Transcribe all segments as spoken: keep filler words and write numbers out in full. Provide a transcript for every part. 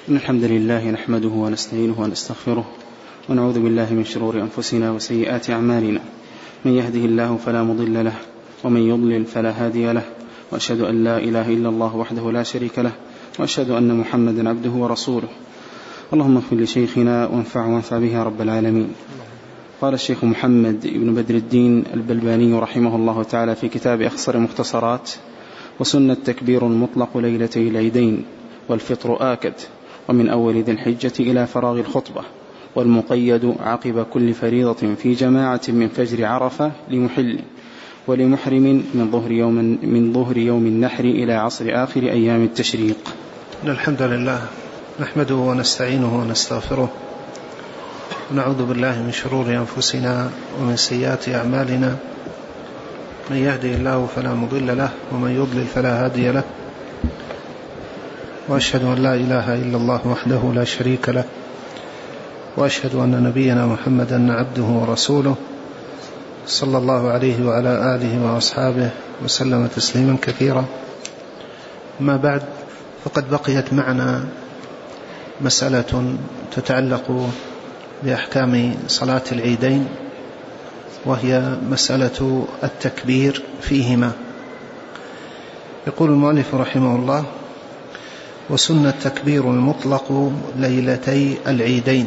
إن الحمد لله نحمده ونستعينه ونستغفره ونعوذ بالله من شرور أنفسنا وسيئات أعمالنا. من يهده الله فلا مضل له ومن يضلل فلا هادي له، وأشهد أن لا إله إلا الله وحده لا شريك له، وأشهد أن محمدا عبده ورسوله. اللهم اغفر لشيخنا وانفع وانفع به رب العالمين. قال الشيخ محمد بن بدر الدين البلباني رحمه الله تعالى في كتاب أخصر مختصرات: وسنة تكبير مطلق ليلتي العيدين، والفطر آكد، ومن أول ذي الحجة إلى فراغ الخطبة، والمقيد عقب كل فريضة في جماعة من فجر عرفة لمحل، ولمحرم من ظهر يوم, من ظهر يوم النحر إلى عصر آخر أيام التشريق. الحمد لله نحمده ونستعينه ونستغفره، ونعوذ بالله من شرور أنفسنا ومن سيئات أعمالنا. من يهدي الله فلا مضل له، ومن يضلل فلا هادي له، وأشهد أن لا إله إلا الله وحده لا شريك له، وأشهد أن نبينا محمدا عبده ورسوله صلى الله عليه وعلى آله وأصحابه وسلم تسليما كثيرا. ما بعد، فقد بقيت معنا مسألة تتعلق بأحكام صلاة العيدين، وهي مسألة التكبير فيهما. يقول المؤلف رحمه الله: وسن التكبير المطلق ليلتي العيدين،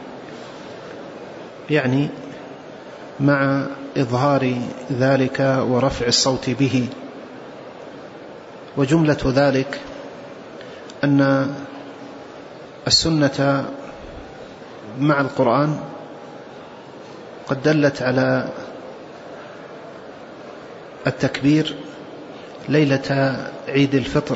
يعني مع إظهار ذلك ورفع الصوت به. وجملة ذلك أن السنة مع القرآن قد دلت على التكبير ليلة عيد الفطر،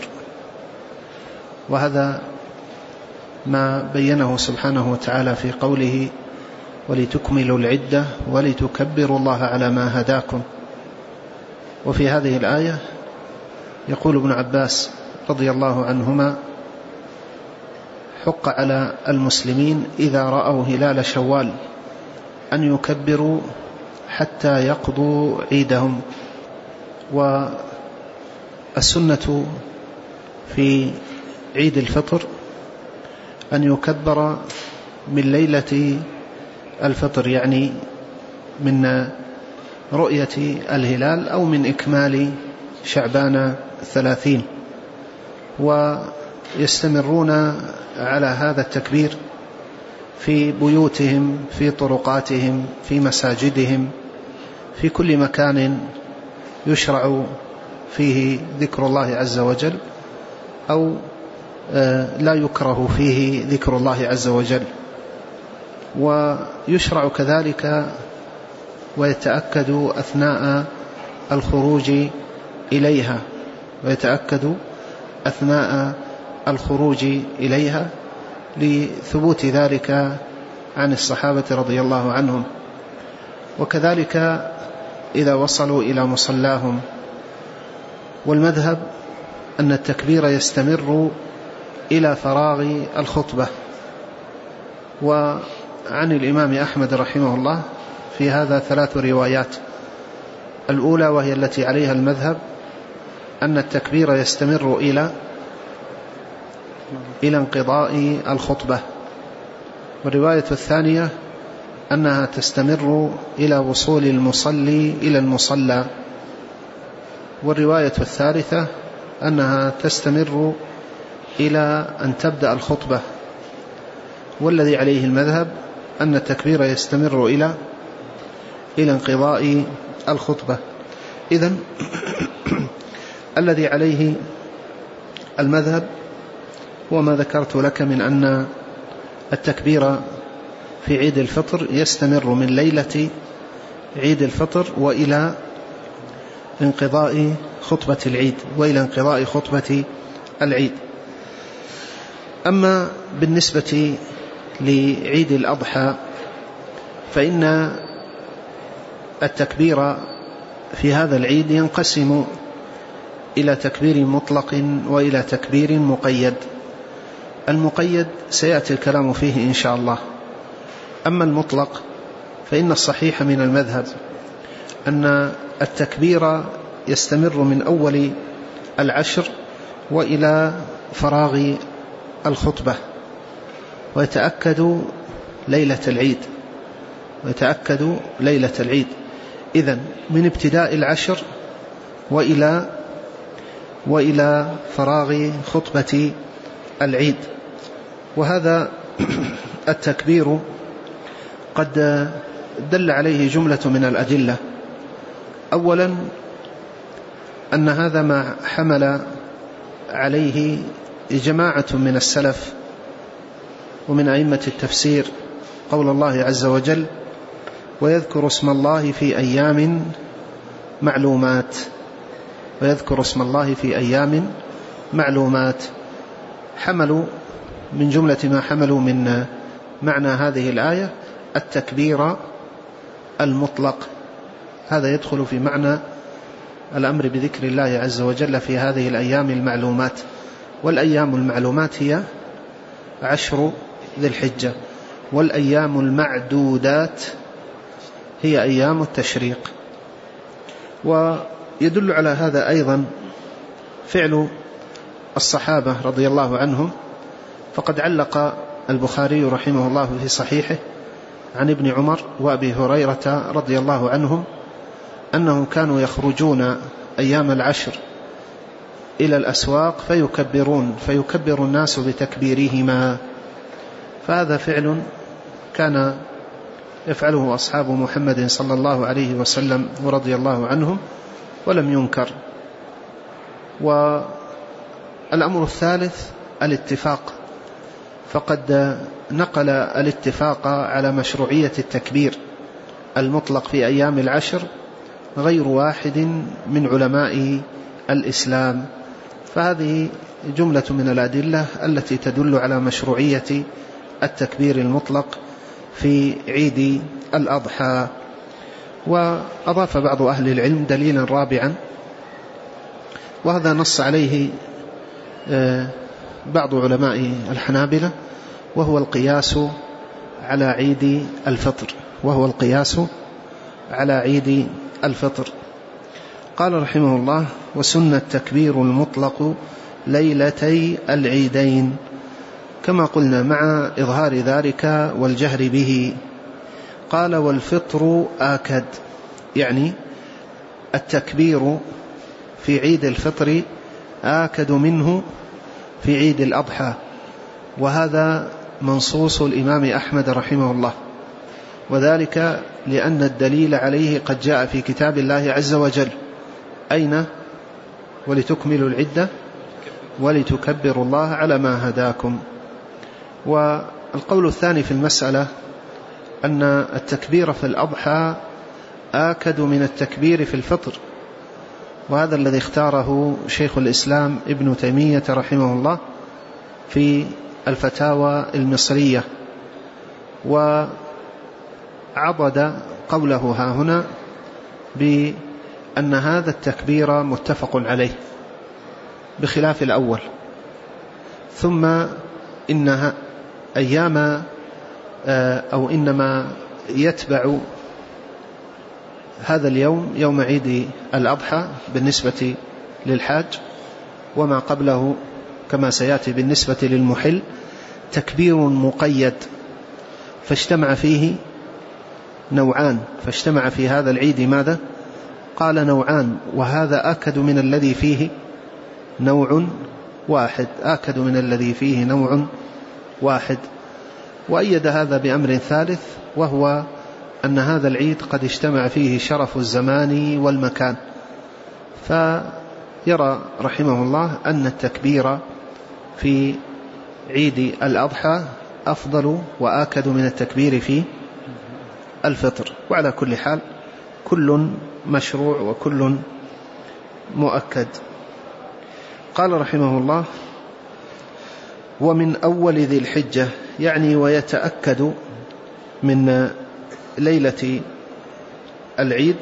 وهذا ما بينه سبحانه وتعالى في قوله: ولتكملوا العدة ولتكبروا الله على ما هداكم. وفي هذه الآية يقول ابن عباس رضي الله عنهما: حق على المسلمين إذا رأوا هلال شوال أن يكبروا حتى يقضوا عيدهم. والسنة في عيد الفطر أن يكبر من ليلة الفطر، يعني من رؤية الهلال أو من إكمال شعبان الثلاثين، ويستمرون على هذا التكبير في بيوتهم، في طرقاتهم، في مساجدهم، في كل مكان يشرع فيه ذكر الله عز وجل أو لا يكره فيه ذكر الله عز وجل. ويشرع كذلك ويتأكد أثناء الخروج إليها ويتأكد أثناء الخروج إليها لثبوت ذلك عن الصحابة رضي الله عنهم. وكذلك إذا وصلوا إلى مصلاهم. والمذهب أن التكبير يستمر إلى فراغ الخطبة. وعن الإمام أحمد رحمه الله في هذا ثلاث روايات. الأولى وهي التي عليها المذهب أن التكبير يستمر إلى إلى انقضاء الخطبة. والرواية الثانية أنها تستمر إلى وصول المصلي إلى المصلى. والرواية الثالثة أنها تستمر إلى أن تبدأ الخطبة. والذي عليه المذهب أن التكبير يستمر إلى إلى انقضاء الخطبة. إذن الذي عليه المذهب هو ما ذكرت لك من أن التكبير في عيد الفطر يستمر من ليلة عيد الفطر وإلى انقضاء خطبة العيد وإلى انقضاء خطبة العيد. أما بالنسبة لعيد الأضحى فإن التكبير في هذا العيد ينقسم إلى تكبير مطلق وإلى تكبير مقيد. المقيد سيأتي الكلام فيه إن شاء الله. أما المطلق فإن الصحيح من المذهب أن التكبير يستمر من أول العشر وإلى فراغ الخطبة، ويتأكد ليلة العيد ويتأكد ليلة العيد إذن من ابتداء العشر وإلى وإلى فراغ خطبة العيد. وهذا التكبير قد دل عليه جملة من الأدلة. أولا أن هذا ما حمل عليه جماعة من السلف ومن أئمة التفسير قول الله عز وجل ويذكر اسم الله في أيام معلومات ويذكر اسم الله في أيام معلومات حملوا من جملة ما حملوا من معنى هذه الآية التكبير المطلق. هذا يدخل في معنى الأمر بذكر الله عز وجل في هذه الأيام المعلومات. والأيام المعلومات هي عشر ذي الحجة، والأيام المعدودات هي أيام التشريق. ويدل على هذا أيضا فعل الصحابة رضي الله عنهم، فقد علق البخاري رحمه الله في صحيحه عن ابن عمر وأبي هريرة رضي الله عنهم أنهم كانوا يخرجون أيام العشر إلى الأسواق فيكبرون فيكبر الناس بتكبيرهما. فهذا فعل كان يفعله أصحاب محمد صلى الله عليه وسلم ورضي الله عنهم ولم ينكر. والأمر الثالث الاتفاق، فقد نقل الاتفاق على مشروعية التكبير المطلق في أيام العشر غير واحد من علماء الإسلام. فهذه جملة من الأدلة التي تدل على مشروعية التكبير المطلق في عيد الأضحى. وأضاف بعض أهل العلم دليلا رابعا، وهذا نص عليه بعض علماء الحنابلة، وهو القياس على عيد الفطر وهو القياس على عيد الفطر. قال رحمه الله وسن التكبير المطلق ليلتي العيدين، كما قلنا مع إظهار ذلك والجهر به. قال والفطر آكد، يعني التكبير في عيد الفطر آكد منه في عيد الأضحى، وهذا منصوص الإمام أحمد رحمه الله، وذلك لأن الدليل عليه قد جاء في كتاب الله عز وجل أين ولتكملوا العدة ولتكبروا الله على ما هداكم. والقول الثاني في المسألة أن التكبير في الأضحى آكد من التكبير في الفطر، وهذا الذي اختاره شيخ الإسلام ابن تيمية رحمه الله في الفتاوى المصرية، وعضد قوله ها هنا بأن هذا التكبير متفق عليه بخلاف الأول. ثم إنها أيام أو إنما يتبع هذا اليوم يوم عيد الأضحى بالنسبة للحاج، وما قبله كما سيأتي بالنسبة للمحل تكبير مقيد، فاجتمع فيه نوعان، فاجتمع في هذا العيد ماذا؟ قال نوعان، وهذا آكد من الذي فيه نوع واحد، آكد من الذي فيه نوع واحد. وأيد هذا بأمر ثالث، وهو أن هذا العيد قد اجتمع فيه شرف الزمان والمكان، فيرى رحمه الله أن التكبير في عيد الأضحى أفضل وآكد من التكبير في الفطر. وعلى كل حال كل مشروع وكل مؤكد. قال رحمه الله ومن أول ذي الحجة، يعني ويتأكد من ليلة العيد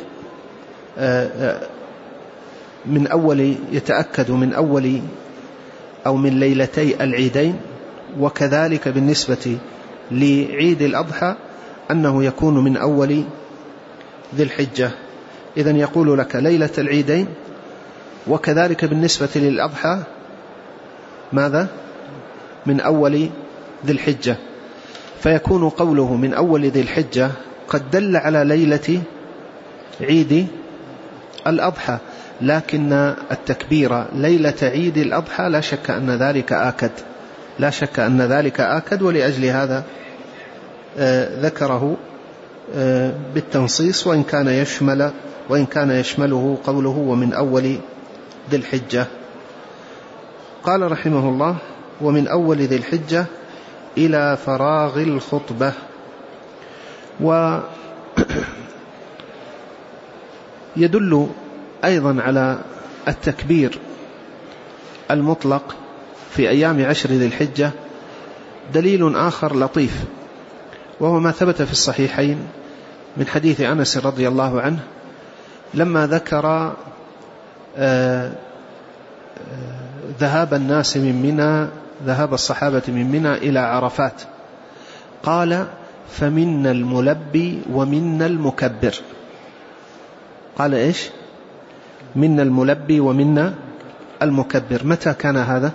من أول يتأكد من أول أو من ليلتي العيدين، وكذلك بالنسبة لعيد الأضحى أنه يكون من أول ذي الحجة. إذن يقول لك ليلة العيدين، وكذلك بالنسبة للأضحى ماذا؟ من أول ذي الحجة. فيكون قوله من أول ذي الحجة قد دل على ليلة عيد الأضحى، لكن التكبير ليلة عيد الأضحى لا شك أن ذلك آكد، لا شك أن ذلك آكد، ولأجل هذا ذكره بالتنصيص، وإن كان يشمل وإن كان يشمله قوله ومن أول ذي الحجة. قال رحمه الله: ومن أول ذي الحجة إلى فراغ الخطبة. ويدل أيضا على التكبير المطلق في أيام عشر ذي الحجة دليل آخر لطيف، وهو ما ثبت في الصحيحين من حديث أنس رضي الله عنه لما ذكر ذهاب الناس من منى، ذهاب الصحابة من منى إلى عرفات، قال: فمنا الملبي ومنا المكبر. قال إيش؟ منا الملبي ومنا المكبر. متى كان هذا؟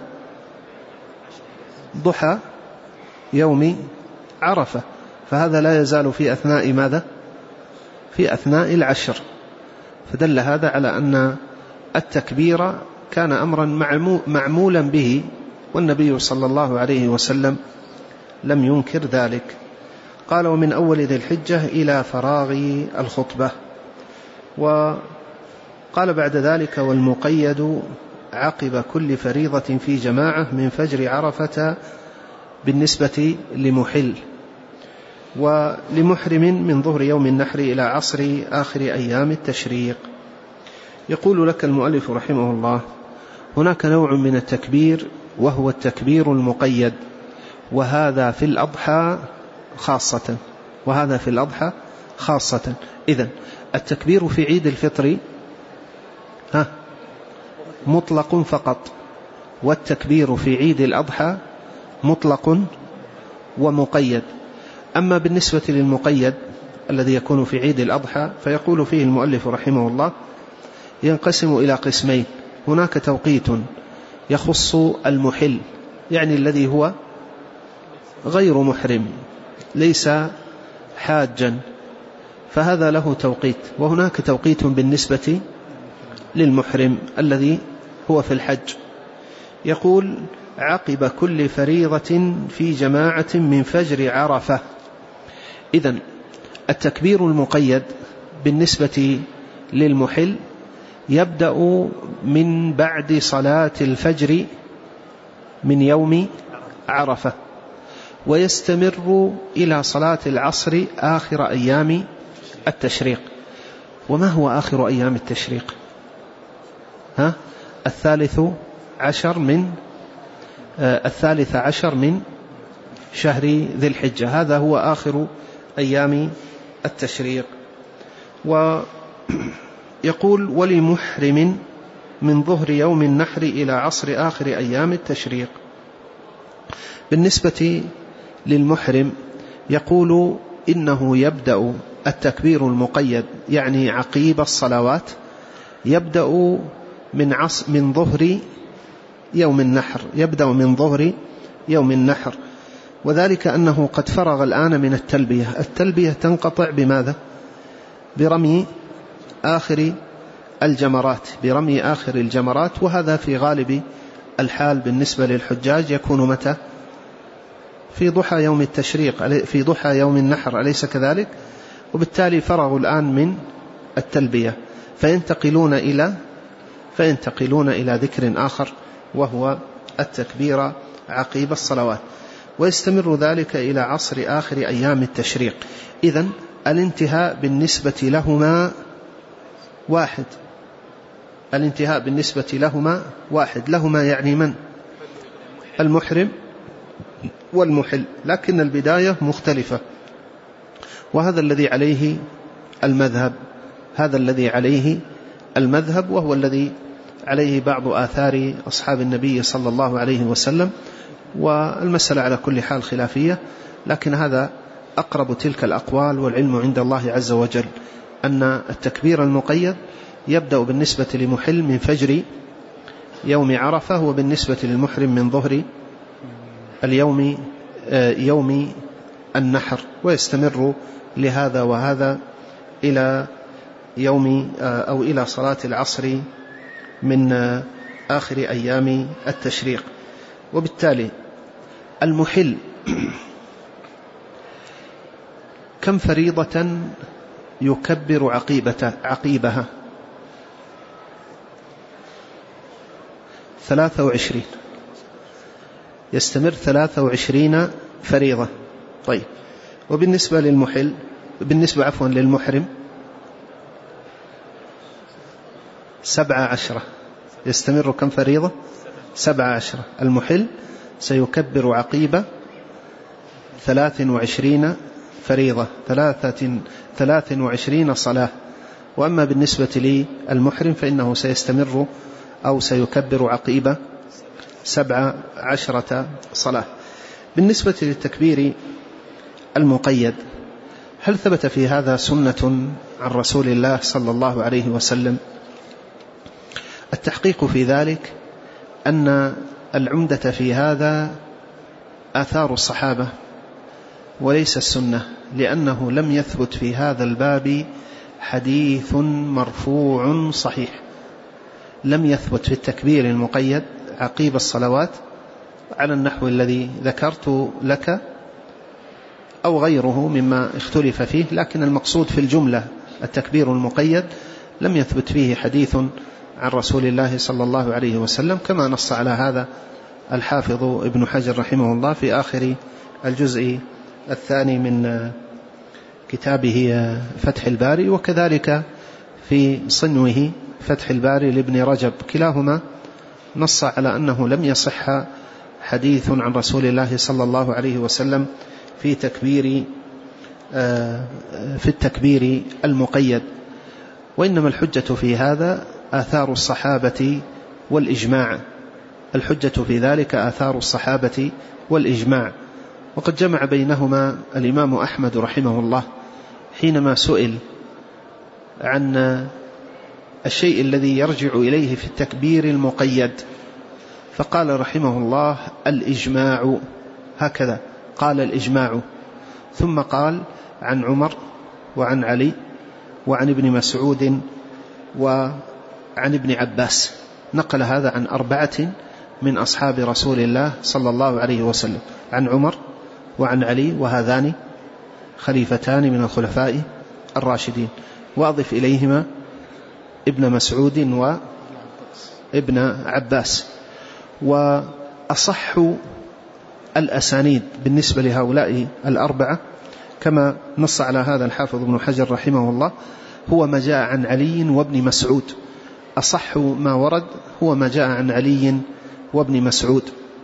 ضحى يوم عرفة، فهذا لا يزال في أثناء ماذا؟ في أثناء العشر، فدل هذا على أن التكبير كان أمرا معمولا به، والنبي صلى الله عليه وسلم لم ينكر ذلك. قال: ومن أول ذي الحجة إلى فراغ الخطبة. وقال بعد ذلك: والمقيد عقب كل فريضة في جماعة من فجر عرفة بالنسبة لمحل، ولمحرم من ظهر يوم النحر إلى عصر آخر أيام التشريق. يقول لك المؤلف رحمه الله: هناك نوع من التكبير وهو التكبير المقيد، وهذا في الأضحى خاصة، وهذا في الأضحى خاصة. إذن التكبير في عيد الفطر ها مطلق فقط، والتكبير في عيد الأضحى مطلق ومقيد. أما بالنسبة للمقيد الذي يكون في عيد الأضحى فيقول فيه المؤلف رحمه الله: ينقسم إلى قسمين. هناك توقيت يخص المحل، يعني الذي هو غير محرم ليس حاجا، فهذا له توقيت. وهناك توقيت بالنسبة للمحرم الذي هو في الحج، يقول: عقب كل فريضة في جماعة من فجر عرفة. إذن التكبير المقيد بالنسبة للمحل يبدأ من بعد صلاة الفجر من يوم عرفة، ويستمر إلى صلاة العصر آخر أيام التشريق. وما هو آخر أيام التشريق؟ ها؟ الثالث عشر من آه الثالث عشر من شهر ذي الحجة، هذا هو آخر أيام التشريق. ويقول: ولمحرم من ظهر يوم النحر إلى عصر آخر أيام التشريق. بالنسبة للمحرم يقول: إنه يبدأ التكبير المقيد يعني عقيب الصلوات، يبدأ من عصر من ظهر يوم النحر، يبدأ من ظهر يوم النحر، وذلك أنه قد فرغ الآن من التلبية. التلبية تنقطع بماذا؟ برمي آخر الجمرات، برمي آخر الجمرات، وهذا في غالب الحال بالنسبة للحجاج يكون متى؟ في ضحى يوم التشريق، في ضحى يوم النحر، أليس كذلك؟ وبالتالي فرغوا الآن من التلبية، فينتقلون إلى فينتقلون إلى ذكر آخر وهو التكبير عقيب الصلوات، ويستمر ذلك إلى عصر آخر أيام التشريق. إذن الانتهاء بالنسبة لهما واحد، الانتهاء بالنسبة لهما واحد، لهما يعني من؟ المحرم والمحل، لكن البداية مختلفة، وهذا الذي عليه المذهب، هذا الذي عليه المذهب وهو الذي عليه بعض آثار أصحاب النبي صلى الله عليه وسلم. والمسألة على كل حال خلافية، لكن هذا أقرب تلك الأقوال، والعلم عند الله عز وجل أن التكبير المقيد يبدأ بالنسبة لمحل من فجر يوم عرفة، وبالنسبة للمحرم من ظهر اليوم يوم النحر، ويستمر لهذا وهذا إلى يوم أو إلى صلاة العصر من آخر أيام التشريق. وبالتالي المحل كم فريضة يكبر عقيبته عقيبها؟ ثلاثة وعشرين، يستمر ثلاثة وعشرين فريضة. طيب، وبالنسبة للمحل بالنسبة عفوا للمحرم سبعة عشرة، يستمر كم فريضة؟ سبعة عشرة. المحل سيكبر عقيبة ثلاث وعشرين فريضة، ثلاثة ثلاث وعشرين صلاة. وأما بالنسبة للمحرم فإنه سيستمر أو سيكبر عقيبة سبع عشرة صلاة. بالنسبة للتكبير المقيد، هل ثبت في هذا سنة عن رسول الله صلى الله عليه وسلم؟ التحقيق في ذلك أن العمدة في هذا آثار الصحابة وليس السنة، لأنه لم يثبت في هذا الباب حديث مرفوع صحيح. لم يثبت في التكبير المقيد عقيب الصلوات على النحو الذي ذكرت لك أو غيره مما اختلف فيه، لكن المقصود في الجملة التكبير المقيد لم يثبت فيه حديث عن رسول الله صلى الله عليه وسلم، كما نص على هذا الحافظ ابن حجر رحمه الله في آخر الجزء الثاني من كتابه فتح الباري، وكذلك في صنوه فتح الباري لابن رجب، كلاهما نص على أنه لم يصح حديث عن رسول الله صلى الله عليه وسلم في تكبير في التكبير المقيد. وإنما الحجة في هذا آثار الصحابة والإجماع، الحجة في ذلك آثار الصحابة والإجماع. وقد جمع بينهما الإمام أحمد رحمه الله حينما سئل عن الشيء الذي يرجع إليه في التكبير المقيد، فقال رحمه الله الإجماع، هكذا قال الإجماع، ثم قال عن عمر وعن علي وعن ابن مسعود وعن ابن عباس، نقل هذا عن أربعة من أصحاب رسول الله صلى الله عليه وسلم، عن عمر وعن علي، وهذان خليفتان من الخلفاء الراشدين، وأضف إليهما ابن مسعود وابن عباس. وأصح الأسانيد بالنسبة لهؤلاء الأربعة كما نص على هذا الحافظ ابن حجر رحمه الله هو ما جاء عن علي وابن مسعود، أصح ما ورد هو ما جاء عن علي وابن مسعود.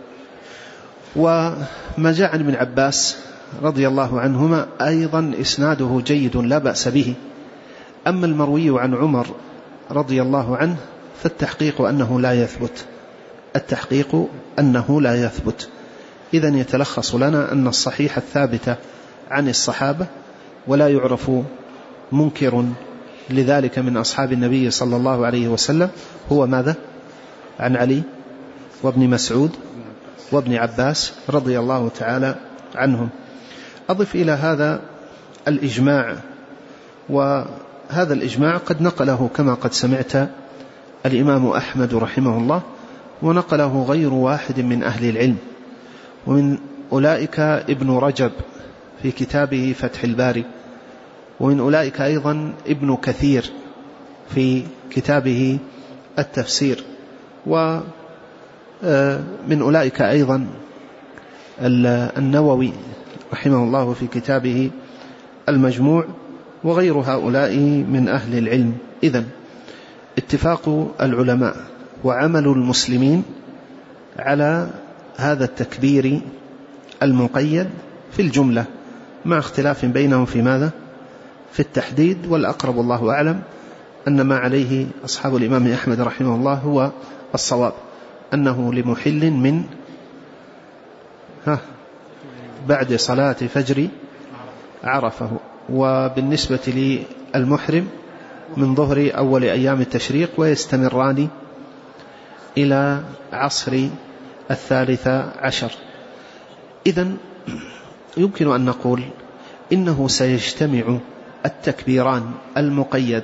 وما جاء عن ابن عباس رضي الله عنهما أيضا إسناده جيد لا بأس به. أما المروي عن عمر رضي الله عنه فالتحقيق أنه لا يثبت، التحقيق أنه لا يثبت. إذن يتلخص لنا أن الصحيح الثابت عن الصحابة ولا يعرف منكر لذلك من أصحاب النبي صلى الله عليه وسلم هو ماذا؟ عن علي وابن مسعود وابن عباس رضي الله تعالى عنهم. أضف إلى هذا الإجماع، وهذا الإجماع قد نقله كما قد سمعت الإمام أحمد رحمه الله، ونقله غير واحد من أهل العلم، ومن أولئك ابن رجب في كتابه فتح الباري، ومن أولئك أيضا ابن كثير في كتابه التفسير، ومن أولئك أيضا النووي رحمه الله في كتابه المجموع، وغير هؤلاء من أهل العلم. إذن اتفاق العلماء وعمل المسلمين على هذا التكبير المقيد في الجملة، مع اختلاف بينهم في ماذا؟ في التحديد. والأقرب الله أعلم أن ما عليه أصحاب الإمام أحمد رحمه الله هو الصواب، أنه لمحل من ها بعد صلاة فجر عرفه، وبالنسبة للمحرم من ظهر أول أيام التشريق، ويستمران إلى عصر الثالثة عشر. إذن يمكن أن نقول إنه سيجتمع التكبيران المقيد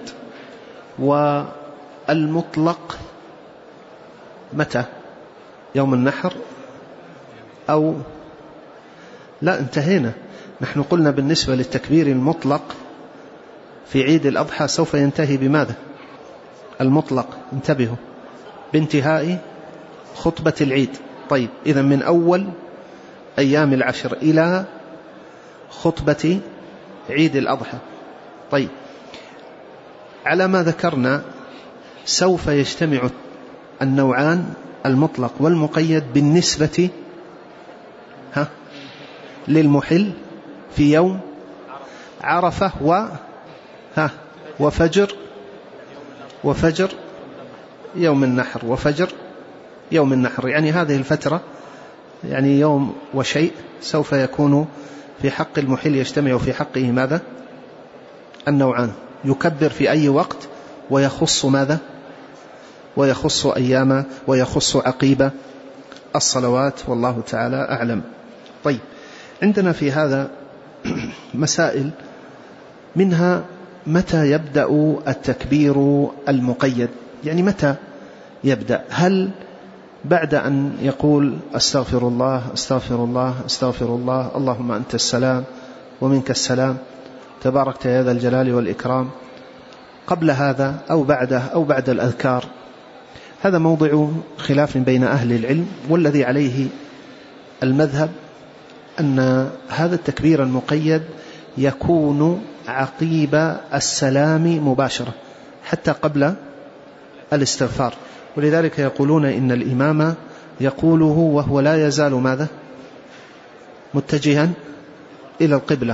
والمطلق متى؟ يوم النحر أو لا؟ انتهينا. نحن قلنا بالنسبة للتكبير المطلق في عيد الأضحى سوف ينتهي بماذا؟ المطلق، انتبهوا، بانتهاء خطبة العيد. طيب، إذن من أول أيام العشر إلى خطبة عيد الأضحى. طيب، على ما ذكرنا سوف يجتمع النوعان المطلق والمقيد بالنسبة ها للمحل في يوم عرفة و ها وفجر وفجر يوم النحر وفجر يوم النحر. يعني هذه الفترة، يعني يوم وشيء، سوف يكون في حق المحل يجتمع في حقه ماذا؟ النوعان، يكبر في أي وقت ويخص ماذا؟ ويخص أيام ويخص عقيبة الصلوات، والله تعالى أعلم. طيب، عندنا في هذا مسائل، منها متى يبدأ التكبير المقيد؟ يعني متى يبدأ؟ هل بعد أن يقول أستغفر الله أستغفر الله أستغفر الله اللهم أنت السلام ومنك السلام تباركت يا ذا الجلال والإكرام، قبل هذا أو بعده أو بعد الأذكار؟ هذا موضع خلاف بين أهل العلم، والذي عليه المذهب أن هذا التكبير المقيد يكون عقيب السلام مباشرة حتى قبل الاستغفار. ولذلك يقولون إن الإمام يقوله وهو لا يزال ماذا؟ متجها إلى القبلة.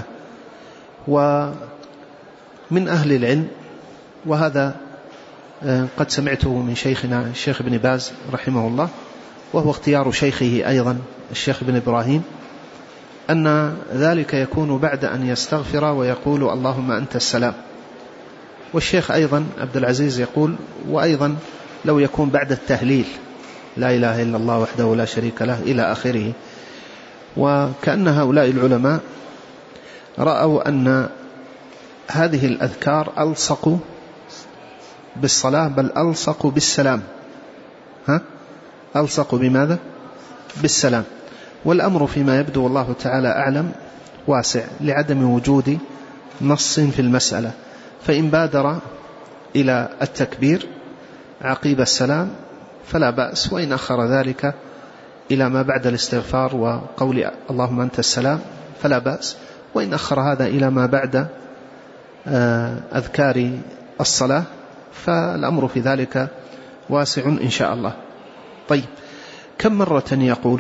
ومن أهل العلم، وهذا قد سمعته من شيخنا الشيخ ابن باز رحمه الله، وهو اختيار شيخه أيضا الشيخ ابن إبراهيم، أن ذلك يكون بعد أن يستغفر ويقول اللهم أنت السلام. والشيخ أيضا عبد العزيز يقول وأيضا لو يكون بعد التهليل لا إله إلا الله وحده لا شريك له إلى آخره. وكأن هؤلاء العلماء رأوا أن هذه الأذكار ألصق بالصلاة، بل ألصق بالسلام. ها؟ ألصق بماذا؟ بالسلام. والأمر فيما يبدو والله تعالى أعلم واسع لعدم وجود نص في المسألة، فإن بادر إلى التكبير عقيب السلام فلا بأس، وإن أخر ذلك إلى ما بعد الاستغفار وقول اللهم أنت السلام فلا بأس، وإن أخر هذا إلى ما بعد أذكار الصلاة فالأمر في ذلك واسع إن شاء الله. طيب، كم مرة يقول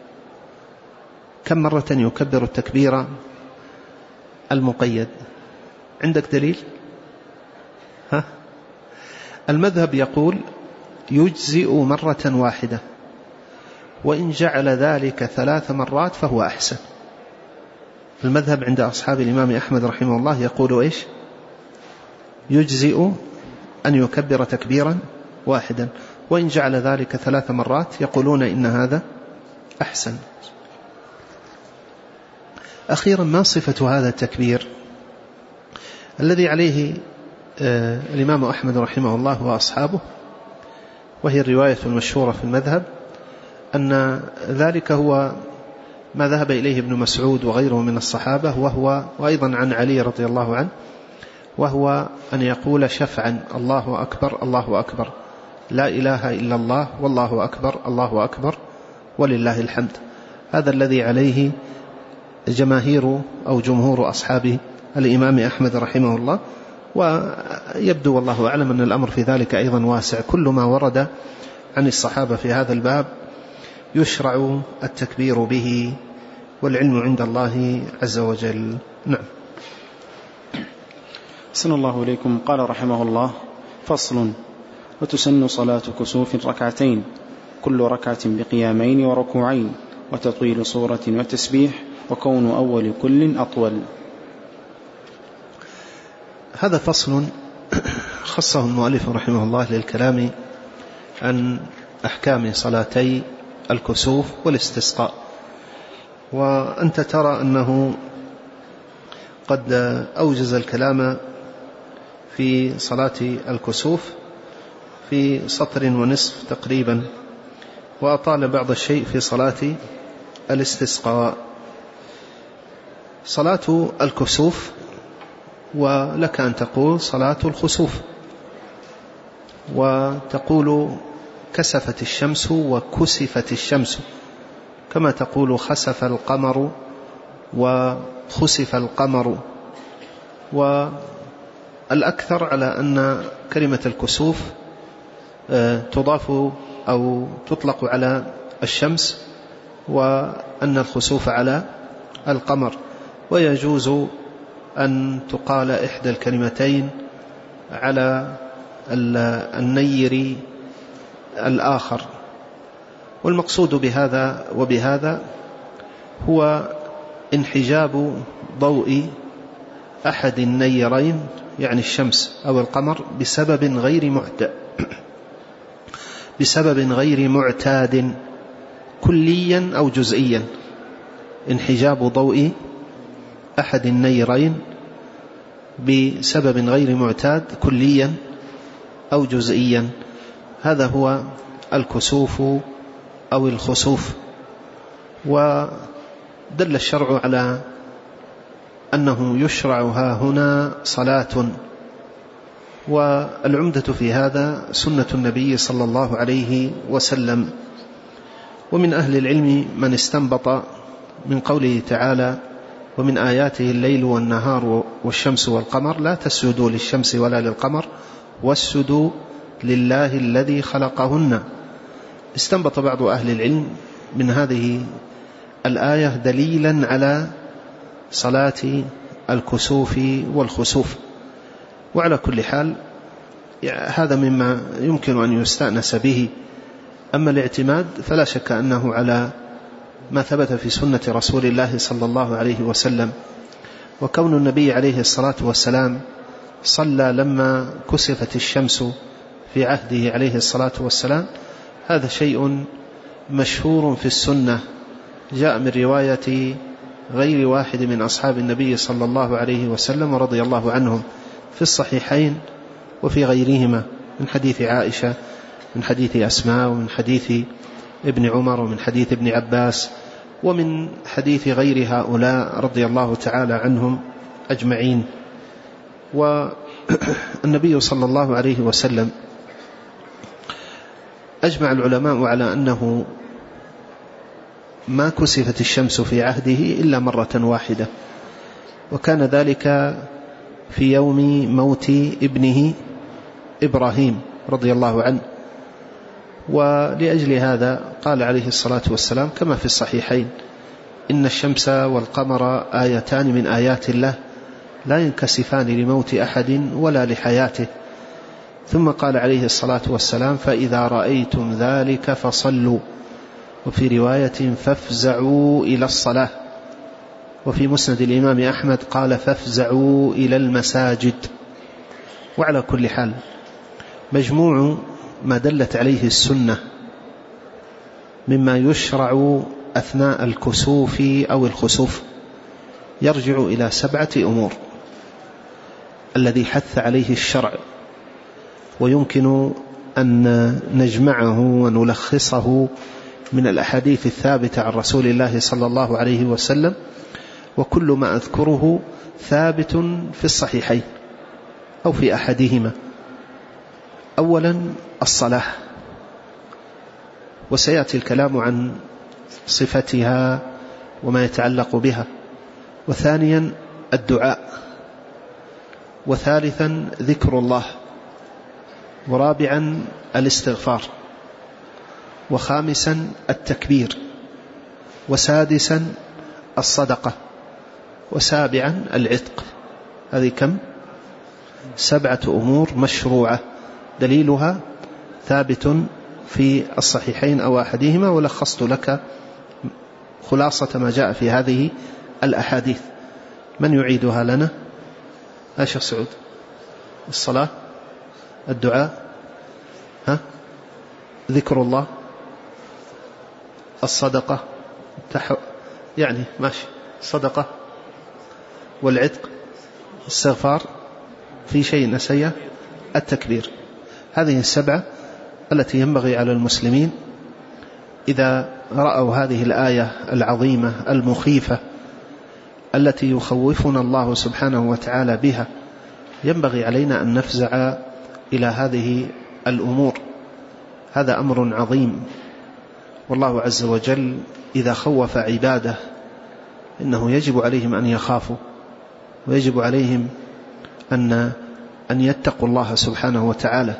كم مرة يكبر التكبير المقيد؟ عندك دليل؟ ها؟ المذهب يقول يجزئ مرة واحدة، وإن جعل ذلك ثلاث مرات فهو أحسن. المذهب عند أصحاب الإمام أحمد رحمه الله يقول إيش؟ يجزئ أن يكبر تكبيرا واحدا، وإن جعل ذلك ثلاث مرات يقولون إن هذا أحسن. أخيرا، ما صفة هذا التكبير الذي عليه آه الإمام أحمد رحمه الله وأصحابه، وهي الرواية المشهورة في المذهب أن ذلك هو ما ذهب إليه ابن مسعود وغيره من الصحابة، وهو وأيضا عن علي رضي الله عنه، وهو أن يقول شفعا الله أكبر الله أكبر لا إله إلا الله والله أكبر الله أكبر ولله الحمد. هذا الذي عليه جماهير أو جمهور أصحاب الإمام أحمد رحمه الله، ويبدو والله أعلم أن الأمر في ذلك أيضا واسع. كل ما ورد عن الصحابة في هذا الباب يشرع التكبير به، والعلم عند الله عز وجل. نعم. أحسن الله إليكم. قال رحمه الله: فصل: وتسن صلاة كسوف ركعتين، كل ركعة بقيامين وركوعين، وتطويل صورة وتسبيح، وكون أول كل أطول. هذا فصل خصه المؤلف رحمه الله للكلام عن أحكام صلاتي الكسوف والاستسقاء. وأنت ترى أنه قد أوجز الكلام في صلاة الكسوف في سطر ونصف تقريبا، وأطال بعض الشيء في صلاة الاستسقاء. صلاة الكسوف، ولك أن تقول صلاة الخسوف، وتقول كسفت الشمس وكسفت الشمس، كما تقول خسف القمر وخسف القمر. والأكثر على أن كلمة الكسوف تضاف أو تطلق على الشمس، وأن الخسوف على القمر، ويجوز أن تقال إحدى الكلمتين على النير الآخر. والمقصود بهذا وبهذا هو انحجاب ضوء أحد النيرين، يعني الشمس أو القمر، بسبب غير معتاد بسبب غير معتاد كليا أو جزئيا. انحجاب ضوء أحد النيرين بسبب غير معتاد كليا أو جزئيا، هذا هو الكسوف أو الخسوف. ودل الشرع على أنه يشرع ها هنا صلاة، والعمدة في هذا سنة النبي صلى الله عليه وسلم. ومن أهل العلم من استنبط من قوله تعالى: ومن آياته الليل والنهار والشمس والقمر لا تسجدوا للشمس ولا للقمر واسجدوا لله الذي خلقهن. استنبط بعض أهل العلم من هذه الآية دليلا على صلاة الكسوف والخسوف. وعلى كل حال هذا مما يمكن أن يستأنس به. أما الاعتماد فلا شك أنه على ما ثبت في سنة رسول الله صلى الله عليه وسلم. وكون النبي عليه الصلاة والسلام صلى لما كسفت الشمس في عهده عليه الصلاة والسلام، هذا شيء مشهور في السنة، جاء من رواية غير واحد من أصحاب النبي صلى الله عليه وسلم ورضي الله عنهم في الصحيحين وفي غيرهما، من حديث عائشة، من حديث أسماء، ومن حديث ابن عمر، ومن حديث ابن عباس، ومن حديث غير هؤلاء رضي الله تعالى عنهم أجمعين. والنبي صلى الله عليه وسلم أجمع العلماء على أنه ما كسفت الشمس في عهده إلا مرة واحدة، وكان ذلك في يوم موت ابنه إبراهيم رضي الله عنه. ولأجل هذا قال عليه الصلاة والسلام كما في الصحيحين: إن الشمس والقمر آيتان من آيات الله لا ينكسفان لموت أحد ولا لحياته. ثم قال عليه الصلاة والسلام: فإذا رأيتم ذلك فصلوا. وفي رواية: فافزعوا إلى الصلاة. وفي مسند الإمام أحمد قال: فافزعوا إلى المساجد. وعلى كل حال مجموع ما دلت عليه السنة مما يشرع أثناء الكسوف أو الخسوف يرجع إلى سبعة أمور الذي حث عليه الشرع، ويمكن أن نجمعه ونلخصه من الأحاديث الثابتة عن رسول الله صلى الله عليه وسلم، وكل ما أذكره ثابت في الصحيحين أو في أحدهما. أولا الصلاة، وسيأتي الكلام عن صفتها وما يتعلق بها. وثانيا الدعاء، وثالثا ذكر الله، ورابعا الاستغفار، وخامسا التكبير، وسادسا الصدقة، وسابعا العتق. هذه كم؟ سبعة أمور مشروعة دليلها ثابت في الصحيحين أو أحدهما، ولخصت لك خلاصة ما جاء في هذه الأحاديث. من يعيدها لنا؟ أشيخ سعود. الصلاة، الدعاء، ها؟ ذكر الله، الصدقة، يعني ماشي، صدقة والعتق، استغفار، في شيء نسيه، التكبير. هذه السبعة التي ينبغي على المسلمين إذا رأوا هذه الآية العظيمة المخيفة التي يخوفنا الله سبحانه وتعالى بها، ينبغي علينا أن نفزع إلى هذه الأمور. هذا أمر عظيم، والله عز وجل إذا خوف عباده إنه يجب عليهم أن يخافوا، ويجب عليهم أن أن يتقوا الله سبحانه وتعالى.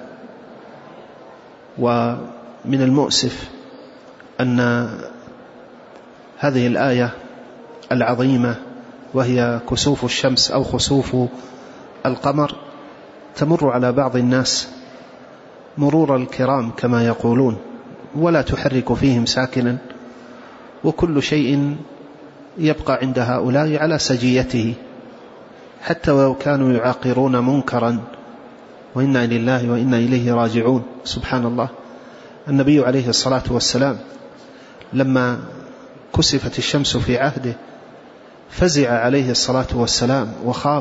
ومن المؤسف أن هذه الآية العظيمة وهي كسوف الشمس أو خسوف القمر تمر على بعض الناس مرور الكرام كما يقولون، ولا تحرك فيهم ساكنا، وكل شيء يبقى عند هؤلاء على سجيته، حتى ولو كانوا يعاقرون منكرا، وإنا لله وإنا إليه راجعون. سبحان الله. النبي عليه الصلاة والسلام لما كسفت الشمس في عهده فزع عليه الصلاة والسلام وخاف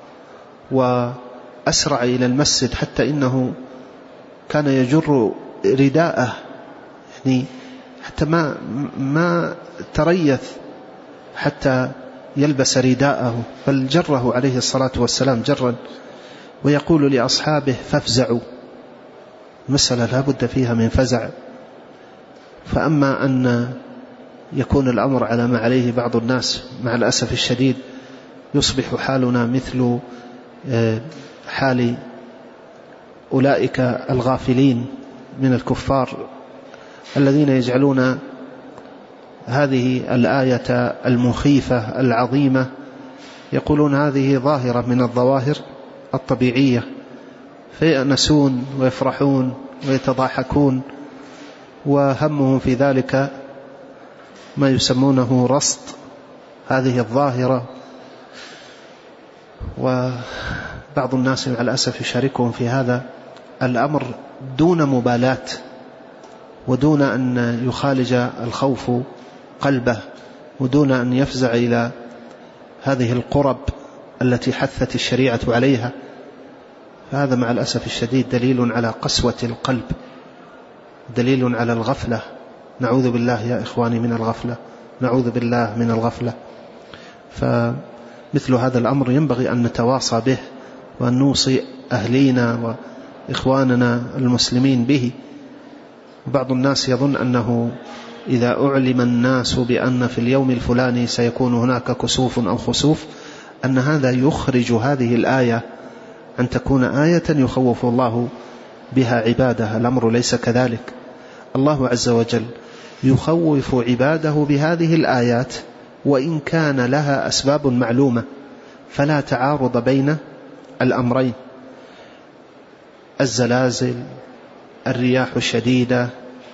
وأسرع إلى المسجد، حتى إنه كان يجر رداءه، يعني حتى ما ما تريث حتى يلبس رداءه، بل جره عليه الصلاة والسلام جرا، ويقول لأصحابه فافزعوا. مسألة لا بد فيها من فزع. فأما أن يكون الأمر على ما عليه بعض الناس، مع الأسف الشديد يصبح حالنا مثل حال أولئك الغافلين من الكفار الذين يجعلون هذه الآية المخيفة العظيمة، يقولون هذه ظاهرة من الظواهر الطبيعية، فيأنسون ويفرحون ويتضاحكون، وهمهم في ذلك ما يسمونه رصد هذه الظاهرة. وبعض الناس مع الأسف يشاركهم في هذا الأمر دون مبالاة، ودون أن يخالج الخوف قلبه، ودون أن يفزع إلى هذه القرب التي حثت الشريعة عليها. فهذا مع الأسف الشديد دليل على قسوة القلب، دليل على الغفلة. نعوذ بالله يا إخواني من الغفلة، نعوذ بالله من الغفلة. فمثل هذا الأمر ينبغي أن نتواصى به، وأن نوصي أهلينا وإخواننا المسلمين به. وبعض الناس يظن أنه إذا أعلم الناس بأن في اليوم الفلاني سيكون هناك كسوف أو خسوف أن هذا يخرج هذه الآية أن تكون آية يخوف الله بها عباده. الأمر ليس كذلك. الله عز وجل يخوف عباده بهذه الآيات وإن كان لها أسباب معلومة، فلا تعارض بين الأمرين. الزلازل، الرياح الشديدة،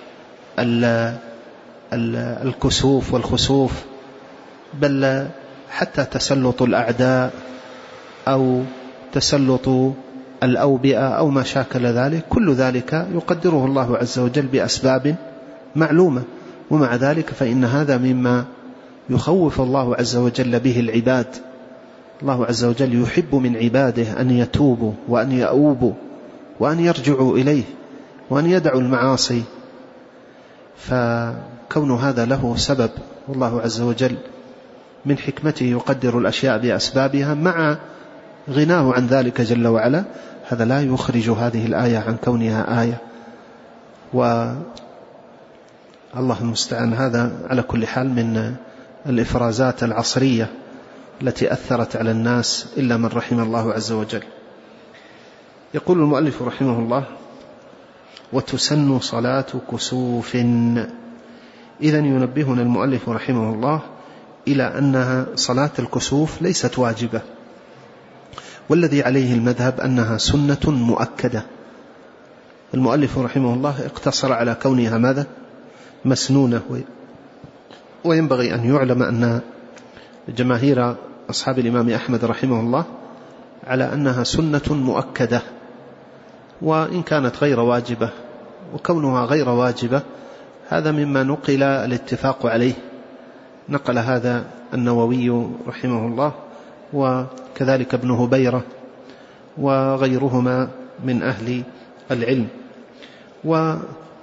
الكسوف والخسوف، بل حتى تسلط الأعداء أو تسلط الأوبئة أو ما شاكل ذلك، كل ذلك يقدره الله عز وجل بأسباب معلومة. ومع ذلك فإن هذا مما يخوف الله عز وجل به العباد. الله عز وجل يحب من عباده أن يتوبوا وأن يأوبوا وأن يرجعوا إليه وأن يدعوا المعاصي. فكون هذا له سبب، والله عز وجل من حكمته يقدر الأشياء بأسبابها مع غناه عن ذلك جل وعلا. هذا لا يخرج هذه الآية عن كونها آية، والله المستعان. هذا على كل حال من الإفرازات العصرية التي أثرت على الناس إلا من رحم الله عز وجل. يقول المؤلف رحمه الله: وتسن صلاة كسوف. إذن ينبهنا المؤلف رحمه الله إلى أنها صلاة الكسوف ليست واجبة، والذي عليه المذهب أنها سنة مؤكدة. المؤلف رحمه الله اقتصر على كونها ماذا؟ مسنونة. وينبغي أن يعلم أن جماهير أصحاب الإمام أحمد رحمه الله على أنها سنة مؤكدة، وإن كانت غير واجبة. وكونها غير واجبة هذا مما نقل الاتفاق عليه نقل هذا النووي رحمه الله، وكذلك ابن هبيرة وغيرهما من أهل العلم. وعن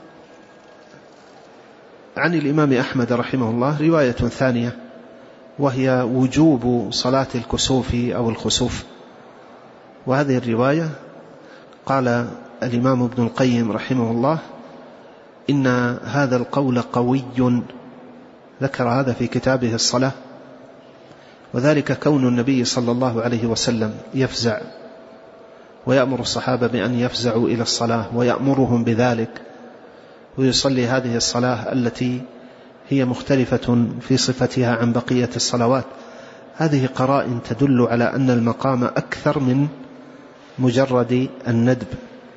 الإمام أحمد رحمه الله رواية ثانية، وهي وجوب صلاة الكسوف أو الخسوف. وهذه الرواية قال الإمام ابن القيم رحمه الله إن هذا القول قوي، ذكر هذا في كتابه الصلاة، وذلك كون النبي صلى الله عليه وسلم يفزع ويأمر الصحابة بأن يفزعوا إلى الصلاة ويأمرهم بذلك، ويصلي هذه الصلاة التي هي مختلفة في صفتها عن بقية الصلوات. هذه قرائن تدل على أن المقام أكثر من مجرد الندب.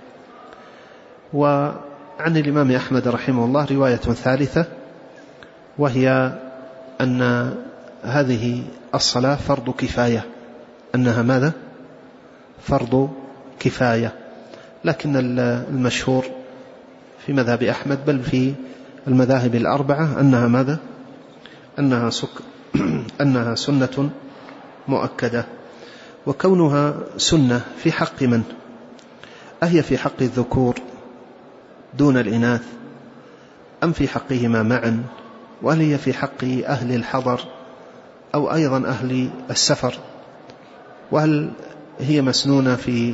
وعن الإمام أحمد رحمه الله رواية ثالثة، وهي أن هذه الصلاة فرض كفاية، أنها ماذا؟ فرض كفاية. لكن المشهور في مذهب أحمد بل في المذاهب الأربعة أنها ماذا؟ أنها, سك... أنها سنة مؤكدة. وكونها سنة في حق من؟ أهي في حق الذكور دون الإناث أم في حقهما معا؟ وهل هي في حق أهل الحضر أو أيضا أهل السفر؟ وهل هي مسنونة في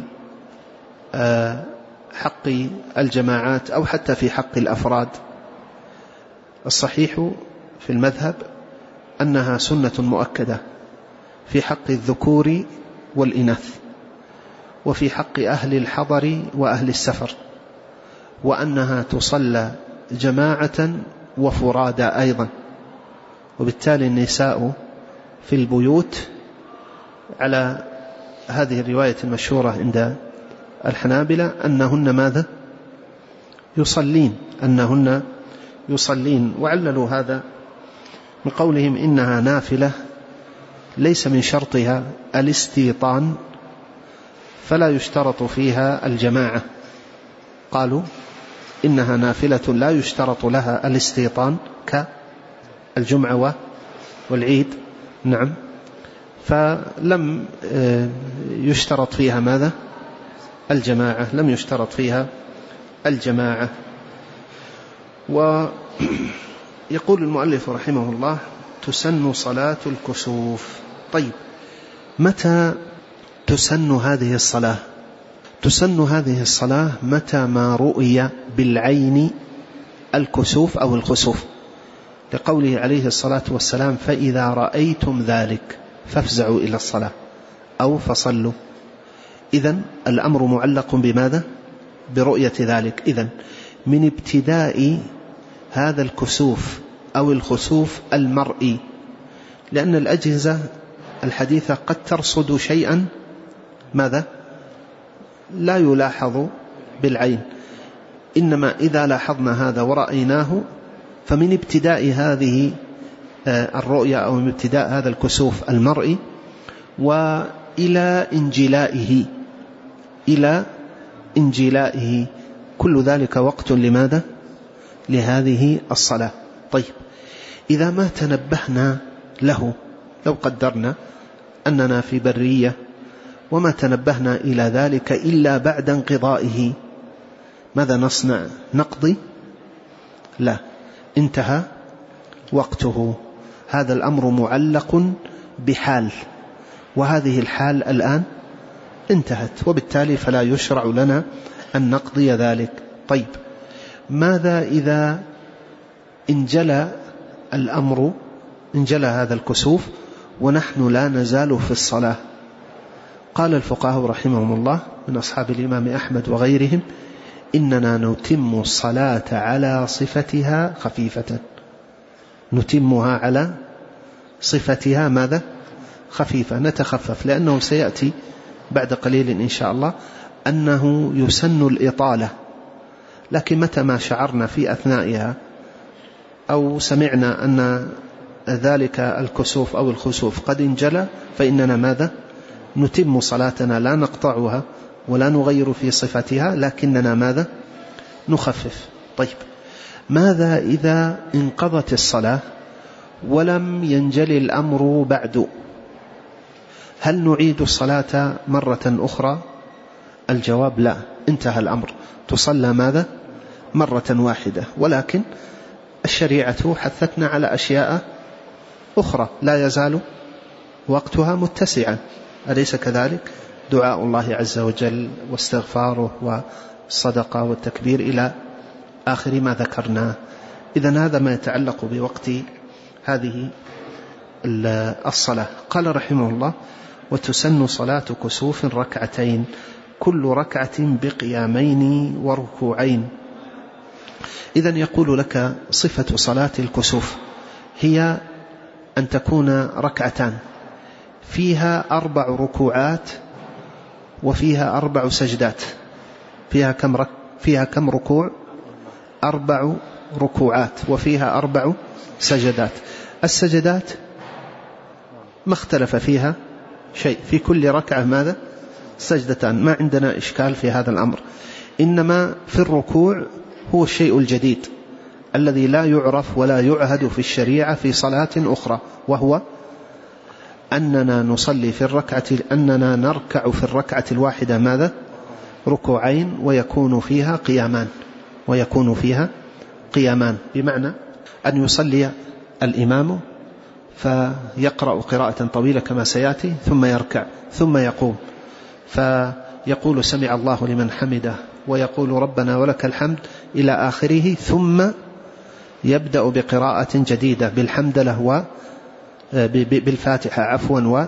حق الجماعات أو حتى في حق الأفراد؟ الصحيح في المذهب أنها سنة مؤكدة في حق الذكور والإناث، وفي حق أهل الحضر وأهل السفر، وأنها تصلى جماعة وفرادى أيضا. وبالتالي النساء في البيوت على هذه الرواية المشهورة عند الحنابلة أنهن ماذا؟ يصلين أنهن يصلين وعللوا هذا من قولهم إنها نافلة ليس من شرطها الاستيطان فلا يشترط فيها الجماعة. قالوا إنها نافلة لا يشترط لها الاستيطان كالجمعة والعيد، نعم، فلم يشترط فيها ماذا؟ الجماعة، لم يشترط فيها الجماعة. ويقول المؤلف رحمه الله تسن صلاة الكسوف. طيب، متى تسن هذه الصلاة؟ تسن هذه الصلاة متى ما رؤي بالعين الكسوف أو الخسوف، لقوله عليه الصلاة والسلام فإذا رأيتم ذلك فافزعوا إلى الصلاة أو فصلوا. إذن الأمر معلق بماذا؟ برؤية ذلك. إذن من ابتداء هذا الكسوف أو الخسوف المرئي، لأن الأجهزة الحديثة قد ترصد شيئا ماذا؟ لا يلاحظ بالعين، إنما إذا لاحظنا هذا ورأيناه فمن ابتداء هذه الرؤية أو من ابتداء هذا الكسوف المرئي وإلى انجلائه إلى انجلائه كل ذلك وقت لماذا؟ لهذه الصلاة. طيب، إذا ما تنبهنا له، لو قدرنا أننا في برية وما تنبهنا إلى ذلك إلا بعد انقضائه، ماذا نصنع؟ نقضي؟ لا، انتهى وقته. هذا الأمر معلق بحال، وهذه الحال الآن انتهت، وبالتالي فلا يشرع لنا أن نقضي ذلك. طيب، ماذا إذا انجلى الأمر، انجلى هذا الكسوف ونحن لا نزال في الصلاة؟ قال الفقهاء رحمهم الله من أصحاب الإمام أحمد وغيرهم إننا نتم الصلاة على صفتها خفيفة، نتمها على صفتها ماذا؟ خفيفة، نتخفف، لأنه سيأتي بعد قليل إن شاء الله أنه يسن الإطالة، لكن متى ما شعرنا في أثنائها أو سمعنا أن ذلك الكسوف أو الخسوف قد انجلى فإننا ماذا؟ نتم صلاتنا، لا نقطعها ولا نغير في صفتها، لكننا ماذا؟ نخفف. طيب، ماذا إذا انقضت الصلاة ولم ينجلي الأمر بعد، هل نعيد الصلاة مرة أخرى؟ الجواب لا، انتهى الأمر، تصلى ماذا؟ مرة واحدة. ولكن الشريعة حثتنا على أشياء أخرى لا يزال وقتها متسعا، أليس كذلك؟ دعاء الله عز وجل واستغفاره والصدقة والتكبير إلى آخر ما ذكرناه. إذن هذا ما يتعلق بوقت هذه الصلاة. قال رحمه الله: وتسن صلاة كسوف ركعتين، كل ركعة بقيامين وركوعين. إذن يقول لك صفة صلاة الكسوف هي أن تكون ركعتان فيها أربع ركوعات وفيها أربع سجدات. فيها كم رك... فيها كم ركوع؟ أربع ركوعات وفيها أربع سجدات. السجدات ما اختلف فيها شيء، في كل ركعة ماذا؟ سجدتان، ما عندنا إشكال في هذا الأمر. إنما في الركوع هو الشيء الجديد الذي لا يعرف ولا يعهد في الشريعة في صلاة أخرى، وهو أننا نصلي في الركعة أننا نركع في الركعة الواحدة ماذا؟ ركوعين ويكون فيها قيامان ويكون فيها قيامان بمعنى أن يصلي الإمام فيقرأ قراءة طويلة كما سيأتي، ثم يركع ثم يقوم فيقول سمع الله لمن حمده ويقول ربنا ولك الحمد إلى آخره، ثم يبدأ بقراءة جديدة بالحمدلله و بالفاتحة عفوا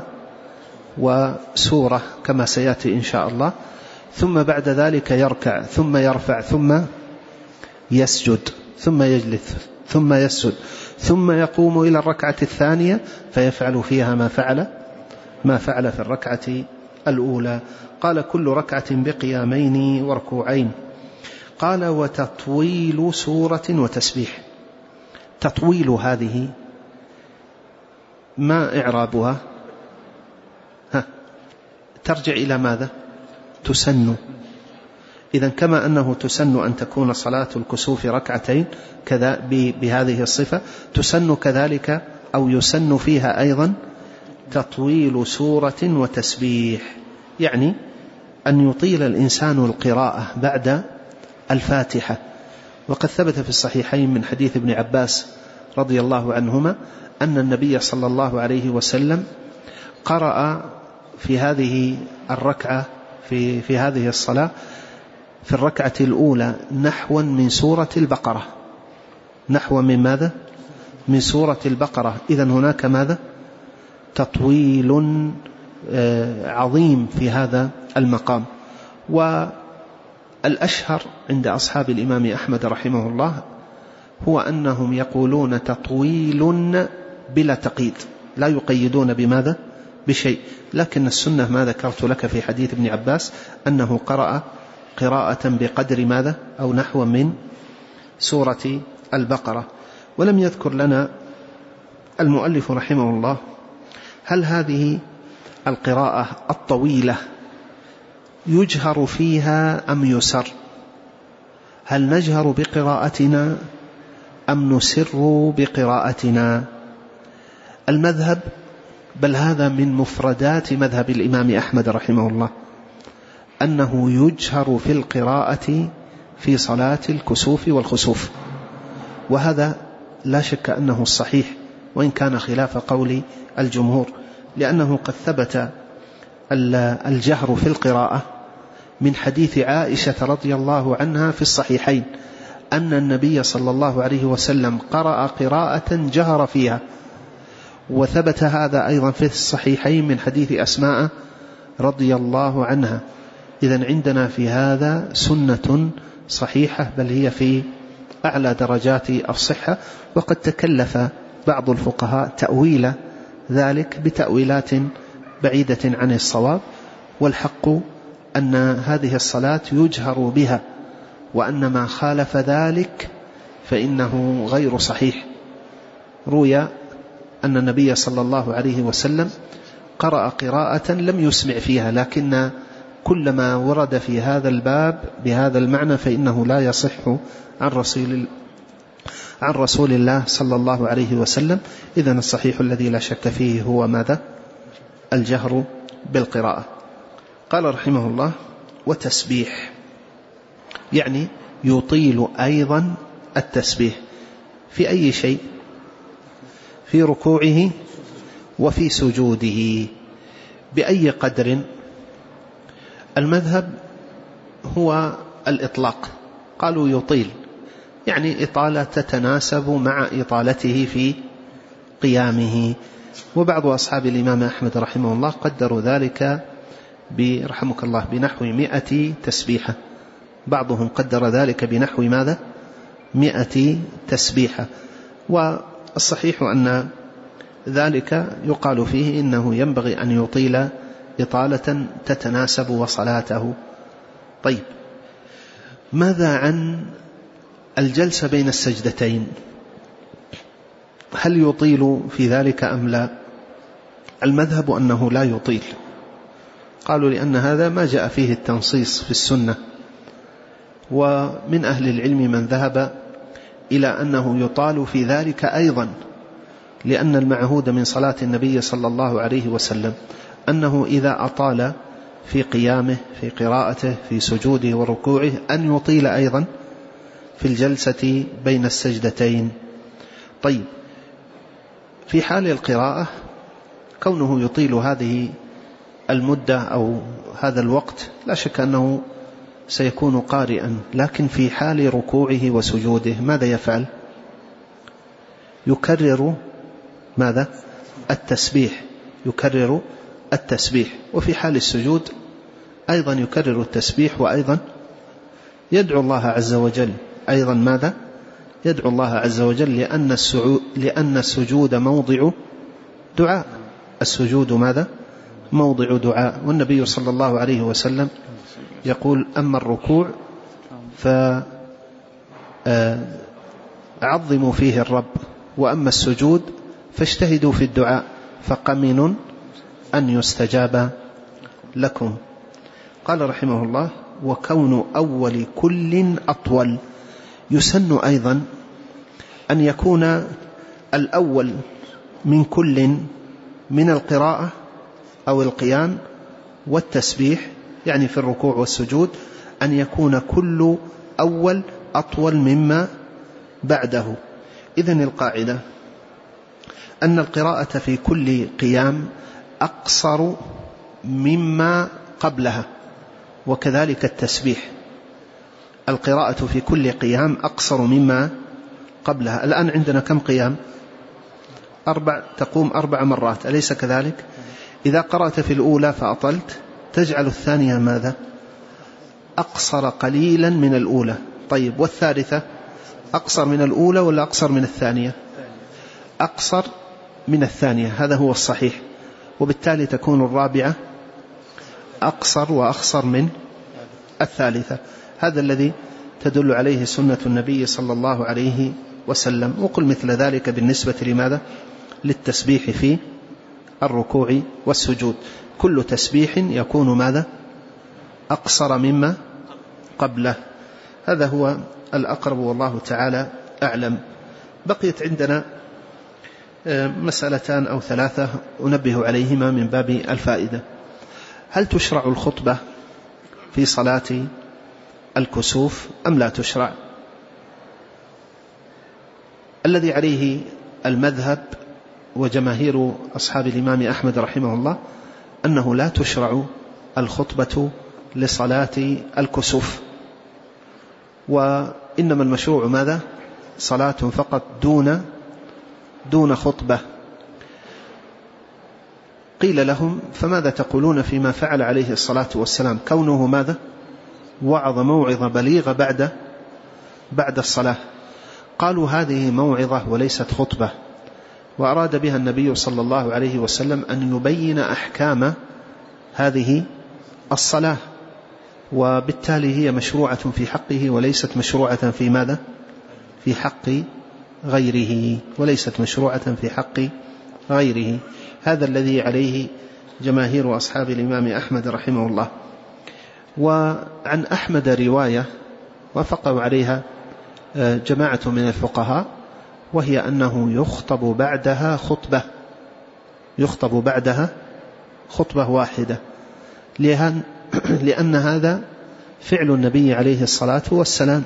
وسورة كما سيأتي إن شاء الله، ثم بعد ذلك يركع ثم يرفع ثم يسجد ثم يجلس ثم يسجد ثم يقوم إلى الركعة الثانية فيفعل فيها ما فعل ما فعل في الركعة الأولى. قال: كل ركعة بقيامين وركوعين. قال: وتطويل سورة وتسبيح. تطويل هذه ما إعرابها؟ ها ترجع إلى ماذا؟ تسن. إذن كما أنه تسن أن تكون صلاة الكسوف ركعتين كذا بهذه الصفة، تسن كذلك أو يسن فيها أيضا تطويل سورة وتسبيح، يعني أن يطيل الإنسان القراءة بعد الفاتحة. وقد ثبت في الصحيحين من حديث ابن عباس رضي الله عنهما أن النبي صلى الله عليه وسلم قرأ في هذه الركعة في, في هذه الصلاة في الركعة الأولى نحوا من سورة البقرة. نحو من ماذا؟ من سورة البقرة. إذن هناك ماذا؟ تطويل عظيم في هذا المقام. والأشهر عند أصحاب الإمام أحمد رحمه الله هو أنهم يقولون تطويل بلا تقييد، لا يقيدون بماذا؟ بشيء. لكن السنة ما ذكرت لك في حديث ابن عباس أنه قرأ قراءة بقدر ماذا؟ أو نحو من سورة البقرة. ولم يذكر لنا المؤلف رحمه الله هل هذه القراءة الطويلة يجهر فيها أم يسر؟ هل نجهر بقراءتنا أم نسر بقراءتنا؟ المذهب، بل هذا من مفردات مذهب الإمام أحمد رحمه الله، أنه يجهر في القراءة في صلاة الكسوف والخسوف، وهذا لا شك أنه الصحيح وإن كان خلاف قول الجمهور، لأنه قد ثبت الجهر في القراءة من حديث عائشة رضي الله عنها في الصحيحين أن النبي صلى الله عليه وسلم قرأ قراءة جهر فيها، وثبت هذا أيضا في الصحيحين من حديث أسماء رضي الله عنها. إذن عندنا في هذا سنة صحيحة، بل هي في أعلى درجات الصحة. وقد تكلف بعض الفقهاء تأويل ذلك بتأويلات بعيدة عن الصواب، والحق أن هذه الصلاة يجهر بها، وأن ما خالف ذلك فإنه غير صحيح. روي أن النبي صلى الله عليه وسلم قرأ قراءة لم يسمع فيها، لكن كل ما ورد في هذا الباب بهذا المعنى فإنه لا يصح عن رسول عن رسول الله صلى الله عليه وسلم. إذن الصحيح الذي لا شك فيه هو ماذا؟ الجهر بالقراءة. قال رحمه الله: وتسبيح، يعني يطيل أيضا التسبيح في أي شيء؟ في ركوعه وفي سجوده بأي قدر؟ المذهب هو الإطلاق، قالوا يطيل، يعني إطالة تتناسب مع إطالته في قيامه. وبعض أصحاب الإمام أحمد رحمه الله قدروا ذلك برحمك الله بنحو مئة تسبيحة، بعضهم قدر ذلك بنحو ماذا؟ مئة تسبيحة. والصحيح أن ذلك يقال فيه إنه ينبغي أن يطيل إطالة تتناسب وصلاته. طيب، ماذا عن الجلسة بين السجدتين؟ هل يطيل في ذلك أم لا؟ المذهب أنه لا يطيل، قالوا لأن هذا ما جاء فيه التنصيص في السنة. ومن أهل العلم من ذهب إلى أنه يطال في ذلك أيضا، لأن المعهود من صلاة النبي صلى الله عليه وسلم أنه إذا أطال في قيامه، في قراءته، في سجوده وركوعه، أن يطيل أيضا في الجلسة بين السجدتين. طيب، في حال القراءة كونه يطيل هذه المدة أو هذا الوقت لا شك أنه سيكون قارئا، لكن في حال ركوعه وسجوده ماذا يفعل؟ يكرر ماذا؟ التسبيح، يكرر التسبيح. وفي حال السجود أيضا يكرر التسبيح، وأيضا يدعو الله عز وجل، أيضا ماذا؟ يدعو الله عز وجل، لأن لأن السجود موضع دعاء، السجود ماذا؟ موضع دعاء. والنبي صلى الله عليه وسلم يقول: أما الركوع فعظموا فيه الرب، وأما السجود فاجتهدوا في الدعاء، فقمن أن يستجاب لكم. قال رحمه الله: وكون أول كل أطول، يسن أيضا أن يكون الأول من كل من القراءة أو القيام والتسبيح، يعني في الركوع والسجود، أن يكون كل أول أطول مما بعده. إذن القاعدة أن القراءة في كل قيام أقصر مما قبلها، وكذلك التسبيح، القراءة في كل قيام أقصر مما قبلها. الآن عندنا كم قيام؟ أربع، تقوم أربع مرات، أليس كذلك؟ إذا قرأت في الأولى فأطلت تجعل الثانية ماذا؟ أقصر قليلا من الأولى. طيب، والثالثة أقصر من الأولى ولا أقصر من الثانية؟ أقصر من الثانية، هذا هو الصحيح. وبالتالي تكون الرابعة أقصر وأخصر من الثالثة، هذا الذي تدل عليه سنة النبي صلى الله عليه وسلم. وقل مثل ذلك بالنسبة لماذا؟ للتسبيح في الركوع والسجود، كل تسبيح يكون ماذا؟ أقصر مما قبله، هذا هو الأقرب والله تعالى أعلم. بقيت عندنا مسألتان أو ثلاثة أنبه عليهما من باب الفائدة. هل تشرع الخطبة في صلاة الكسوف أم لا تشرع؟ الذي عليه المذهب وجماهير أصحاب الإمام أحمد رحمه الله أنه لا تشرع الخطبة لصلاة الكسوف، وإنما المشروع ماذا؟ صلاة فقط دون دون خطبة. قيل لهم: فماذا تقولون فيما فعل عليه الصلاة والسلام، كونه ماذا؟ وعظ موعظة بليغة بعد بعد الصلاة. قالوا: هذه موعظة وليست خطبة، وأراد بها النبي صلى الله عليه وسلم أن يبين أحكام هذه الصلاة، وبالتالي هي مشروعة في حقه وليست مشروعة في ماذا؟ في حق غيره، وليست مشروعة في حق غيره. هذا الذي عليه جماهير أصحاب الإمام أحمد رحمه الله. وعن أحمد رواية وافقوا عليها جماعة من الفقهاء، وهي أنه يخطب بعدها خطبة يخطب بعدها خطبة واحدة، لأن, لأن هذا فعل النبي عليه الصلاة والسلام.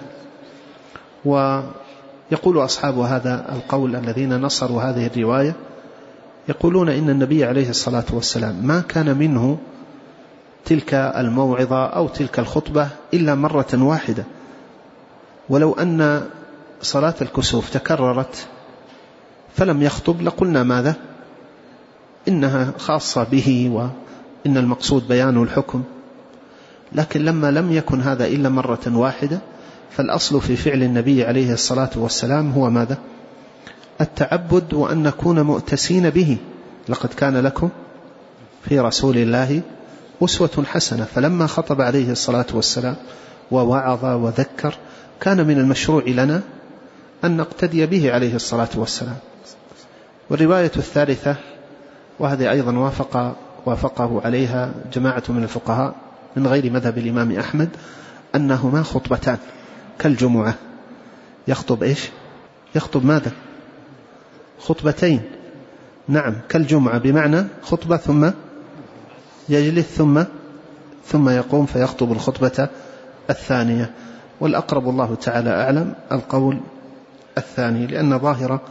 ويقول أصحاب هذا القول الذين نصروا هذه الرواية يقولون إن النبي عليه الصلاة والسلام ما كان منه تلك الموعظة أو تلك الخطبة إلا مرة واحدة، ولو أن صلاة الكسوف تكررت فلم يخطب لقلنا ماذا؟ إنها خاصة به وإن المقصود بيان الحكم. لكن لما لم يكن هذا إلا مرة واحدة فالأصل في فعل النبي عليه الصلاة والسلام هو ماذا؟ التعبد، وأن نكون مؤتسين به. لقد كان لكم في رسول الله أسوة حسنة. فلما خطب عليه الصلاة والسلام ووعظ وذكر كان من المشروع لنا أن نقتدي به عليه الصلاة والسلام. والرواية الثالثة، وهذه أيضا وافق وافقه عليها جماعة من الفقهاء من غير مذهب الإمام أحمد، أنهما خطبتان كالجمعة. يخطب إيش؟ يخطب ماذا؟ خطبتين. نعم كالجمعة، بمعنى خطبة ثم يجلس ثم ثم يقوم فيخطب الخطبة الثانية. والأقرب الله تعالى أعلم القول الثاني، لأن ظاهر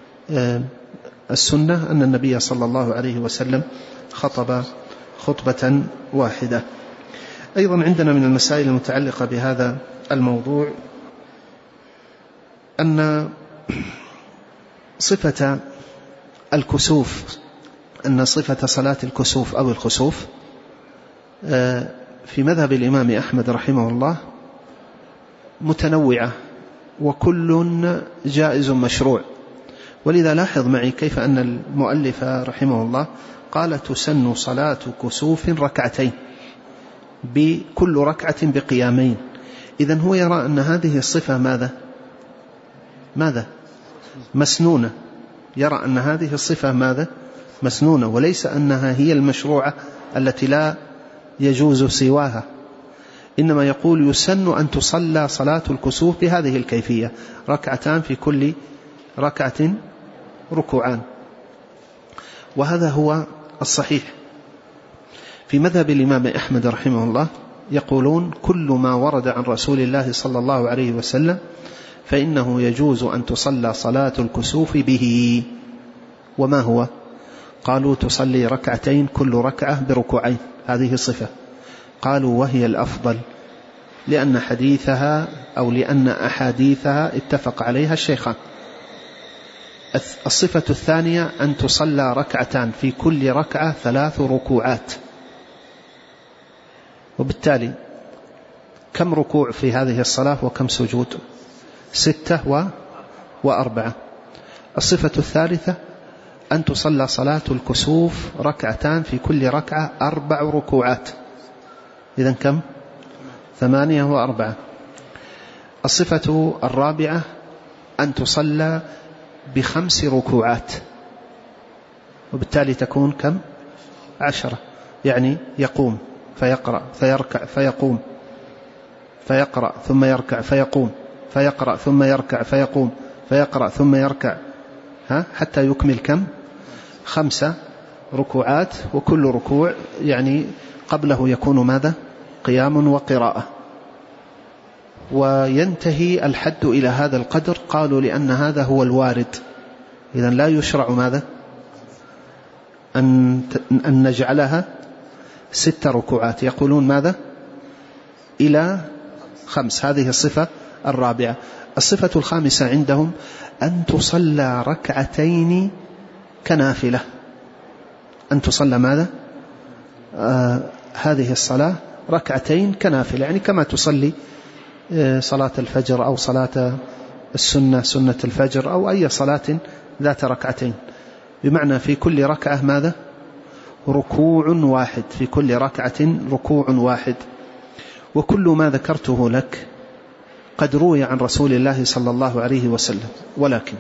السنة أن النبي صلى الله عليه وسلم خطب خطبة واحدة. أيضا عندنا من المسائل المتعلقة بهذا الموضوع أن صفة الكسوف أن صفة صلاة الكسوف أو الخسوف في مذهب الإمام أحمد رحمه الله متنوعة، وكل جائز مشروع. ولذا لاحظ معي كيف أن المؤلف رحمه الله قال تسن صلاة كسوف ركعتين، بكل ركعة بقيامين. إذن هو يرى أن هذه الصفة ماذا ماذا مسنونة، يرى أن هذه الصفة ماذا مسنونة، وليس أنها هي المشروعة التي لا يجوز سواها. إنما يقول يسن أن تصلى صلاة الكسوف بهذه الكيفية، ركعتان في كل ركعة ركوعان. وهذا هو الصحيح. في مذهب الإمام أحمد رحمه الله يقولون كل ما ورد عن رسول الله صلى الله عليه وسلم فإنه يجوز أن تصلى صلاة الكسوف به. وما هو؟ قالوا تصلي ركعتين كل ركعة بركوعين، هذه صفة. قالوا وهي الأفضل، لأن حديثها أو لأن أحاديثها اتفق عليها الشيخان. الصفة الثانية أن تصلى ركعتان في كل ركعة ثلاث ركوعات. وبالتالي كم ركوع في هذه الصلاة وكم سجود؟ ستة و... وأربعة. الصفة الثالثة أن تصلى صلاة الكسوف ركعتان في كل ركعة أربع ركوعات. إذن كم؟ ثمانية وأربعة. الصفة الرابعة أن تصلى بخمس ركوعات، وبالتالي تكون كم؟ عشرة. يعني يقوم فيقرأ فيركع فيقوم فيقرأ ثم يركع فيقوم فيقرأ ثم يركع فيقوم فيقرأ ثم يركع، ها حتى يكمل كم؟ خمسة ركوعات. وكل ركوع يعني قبله يكون ماذا؟ قيام وقراءة. وينتهي الحد إلى هذا القدر. قالوا لأن هذا هو الوارد. إذن لا يشرع ماذا؟ أن أن نجعلها ست ركوعات. يقولون ماذا؟ إلى خمس. هذه الصفة الرابعة. الصفة الخامسة عندهم أن تصلى ركعتين كنافلة. أن تصلى ماذا؟ آه هذه الصلاة ركعتين كنافلة، يعني كما تصلي آه صلاة الفجر أو صلاة السنة سنة الفجر أو أي صلاة ذات ركعتين، بمعنى في كل ركعة ماذا؟ ركوع واحد، في كل ركعة ركوع واحد. وكل ما ذكرته لك قد روي عن رسول الله صلى الله عليه وسلم، ولكن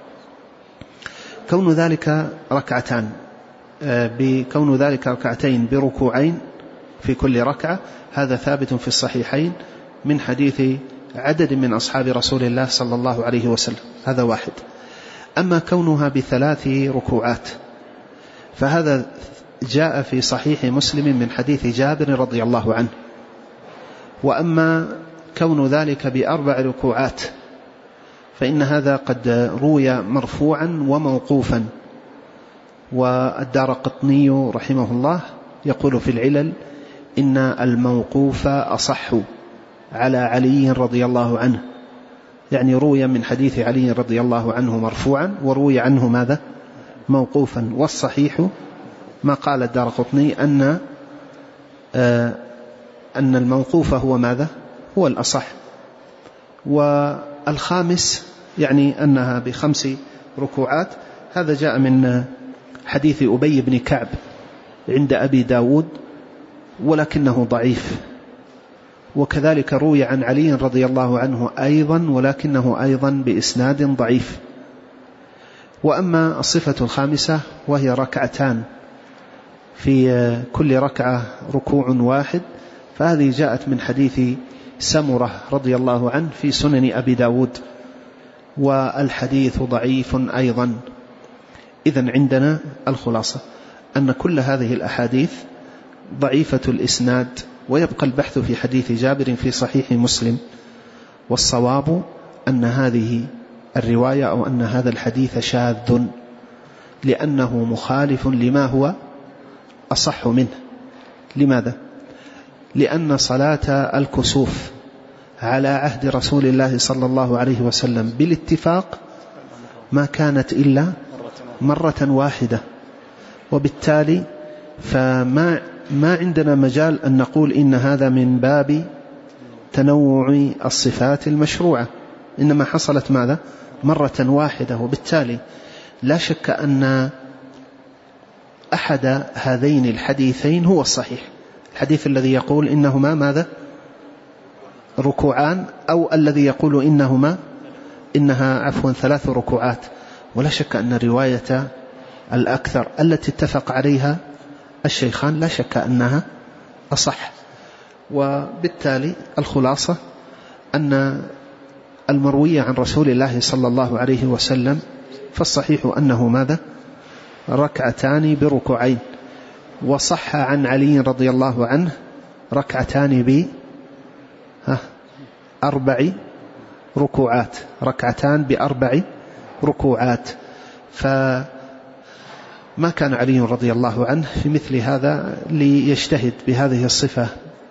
كون ذلك ركعتان بكون ذلك ركعتين بركوعين في كل ركعة هذا ثابت في الصحيحين من حديث عدد من أصحاب رسول الله صلى الله عليه وسلم. هذا واحد. أما كونها بثلاث ركوعات فهذا جاء في صحيح مسلم من حديث جابر رضي الله عنه. وأما كون ذلك بأربع ركوعات فإن هذا قد روي مرفوعا وموقوفا. والدارقطني رحمه الله يقول في العلل إن الموقوف أصح على علي رضي الله عنه، يعني روي من حديث علي رضي الله عنه مرفوعا وروي عنه ماذا؟ موقوفا. والصحيح ما قال الدارقطني أن آه أن الموقوف هو ماذا؟ هو الأصح. والخامس يعني أنها بخمس ركوعات، هذا جاء من حديث أبي بن كعب عند أبي داود ولكنه ضعيف. وكذلك روي عن علي رضي الله عنه أيضا ولكنه أيضا بإسناد ضعيف. وأما الصفة الخامسة وهي ركعتان في كل ركعة ركوع واحد، فهذه جاءت من حديث سمرة رضي الله عنه في سنن أبي داود، والحديث ضعيف أيضا. إذن عندنا الخلاصة أن كل هذه الأحاديث ضعيفة الإسناد، ويبقى البحث في حديث جابر في صحيح مسلم. والصواب أن هذه الرواية أو أن هذا الحديث شاذ لأنه مخالف لما هو أصح منه. لماذا؟ لأن صلاة الكسوف على عهد رسول الله صلى الله عليه وسلم بالاتفاق ما كانت إلا مرة واحدة، وبالتالي فما ما عندنا مجال أن نقول إن هذا من باب تنوع الصفات المشروعة، إنما حصلت ماذا؟ مرة واحدة. وبالتالي لا شك أن أحد هذين الحديثين هو الصحيح، الحديث الذي يقول إنهما ماذا؟ ركوعان، أو الذي يقول إنهما إنها عفوا ثلاث ركوعات. ولا شك أن الرواية الأكثر التي اتفق عليها الشيخان لا شك أنها أصح. وبالتالي الخلاصة أن المروي عن رسول الله صلى الله عليه وسلم فالصحيح أنه ماذا؟ ركعتان بركوعين. وصح عن علي رضي الله عنه ركعتان بأربع ركوعات، ركعتان بأربع ركوعات. فما كان علي رضي الله عنه في مثل هذا ليجتهد بهذه الصفة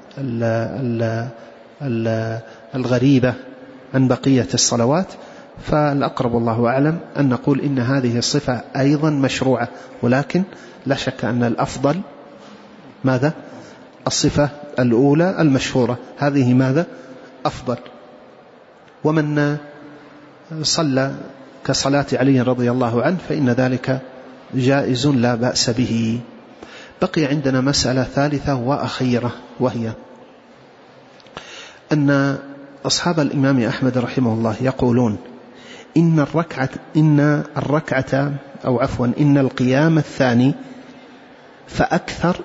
الغريبة عن بقية الصلوات. فالأقرب الله أعلم أن نقول إن هذه الصفة أيضا مشروعة، ولكن لا شك أن الأفضل ماذا؟ الصفة الأولى المشهورة، هذه ماذا؟ أفضل. ومن صلى كصلاة علي رضي الله عنه فإن ذلك جائز لا بأس به. بقي عندنا مسألة ثالثة وأخيرة، وهي أن أصحاب الإمام أحمد رحمه الله يقولون إن الركعة إن الركعة أو عفوا إن القيام الثاني فأكثر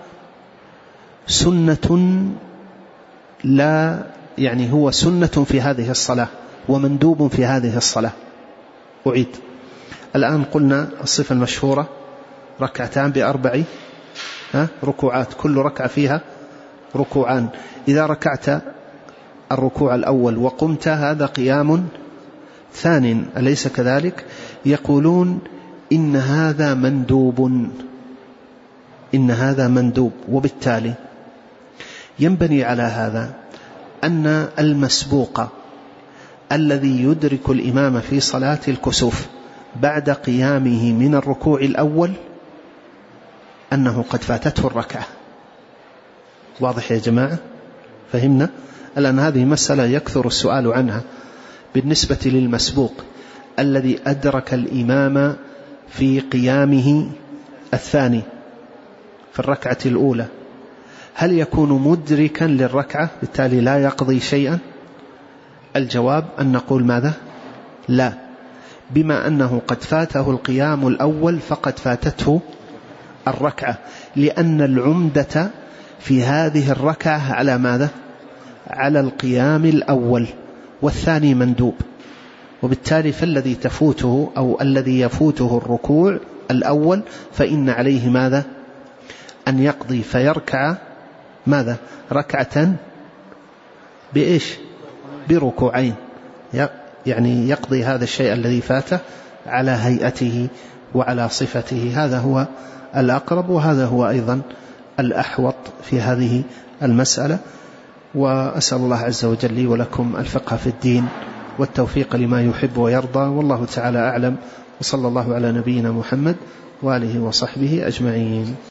سنة، لا يعني هو سنة في هذه الصلاة ومندوب في هذه الصلاة. أعيد. الآن قلنا الصفة المشهورة ركعتان بأربع ركوعات، كل ركعة فيها ركوعان. إذا ركعت الركوع الأول وقمت هذا قيام ثان، أليس كذلك؟ يقولون إن هذا مندوب، إن هذا مندوب. وبالتالي ينبني على هذا أن المسبوق الذي يدرك الإمام في صلاة الكسوف بعد قيامه من الركوع الأول أنه قد فاتته الركعة. واضح يا جماعة؟ فهمنا؟ الآن هذه مسألة يكثر السؤال عنها بالنسبة للمسبوق الذي أدرك الإمام في قيامه الثاني في الركعة الأولى، هل يكون مدركا للركعة بالتالي لا يقضي شيئا؟ الجواب أن نقول ماذا؟ لا، بما أنه قد فاته القيام الأول فقد فاتته الركعة، لأن العمدة في هذه الركعة على ماذا؟ على القيام الأول، والثاني مندوب. وبالتالي فالذي تفوته أو الذي يفوته الركوع الأول فإن عليه ماذا؟ أن يقضي فيركع ماذا؟ ركعة بإيش؟ بركوعين، يعني يقضي هذا الشيء الذي فاته على هيئته وعلى صفته. هذا هو الأقرب، وهذا هو أيضا الأحوط في هذه المسألة. وأسأل الله عز وجل لي ولكم الفقه في الدين والتوفيق لما يحب ويرضى، والله تعالى أعلم، وصلى الله على نبينا محمد وآله وصحبه أجمعين.